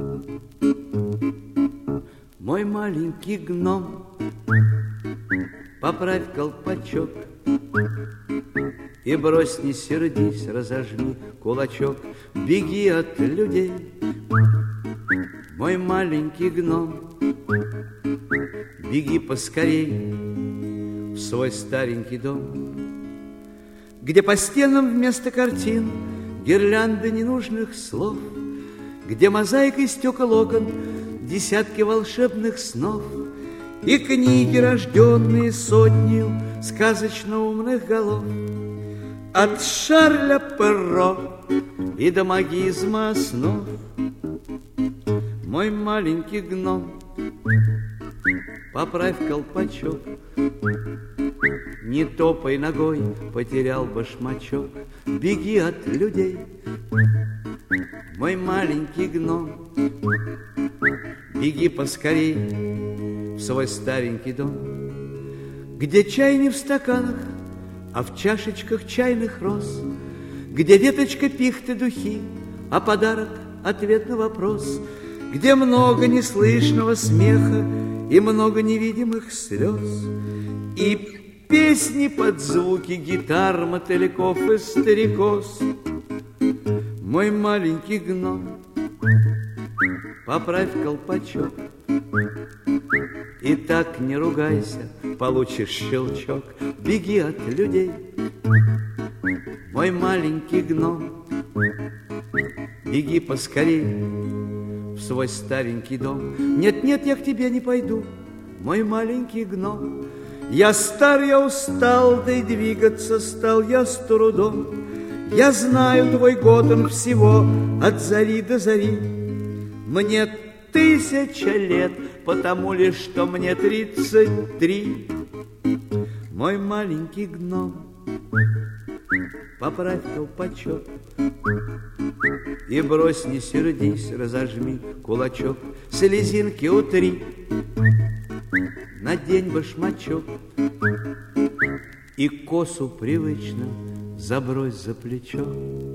Мой маленький гном, поправь колпачок и брось, не сердись, разожми кулачок. Беги от людей, мой маленький гном, беги поскорей в свой старенький дом, где по стенам вместо картин гирлянды ненужных слов, где мозаикой стекол окон десятки волшебных снов и книги, рожденные сотнею сказочно умных голов. От Шарля Перро и до магизма основ. Мой маленький гном, поправь колпачок, не топай ногой, потерял башмачок. Беги от людей, мой маленький гном, беги поскорей в свой старенький дом, где чай не в стаканах, а в чашечках чайных роз, где веточка пихты духи, а подарок ответ на вопрос, где много неслышного смеха и много невидимых слез, и песни под звуки гитар, мотыльков и старикоз. Мой маленький гном, поправь колпачок, и так не ругайся, получишь щелчок. Беги от людей, мой маленький гном, беги поскорей в свой старенький дом. Нет, нет, я к тебе не пойду, мой маленький гном. Я стар, я устал, да и двигаться стал я с трудом. Я знаю твой год, он всего от зари до зари. Мне 1000 лет, потому лишь, что мне 33. Мой маленький гном, поправь колпачок и брось, не сердись, разожми кулачок. Слезинки утри, надень башмачок и косу привычно забрось за плечо.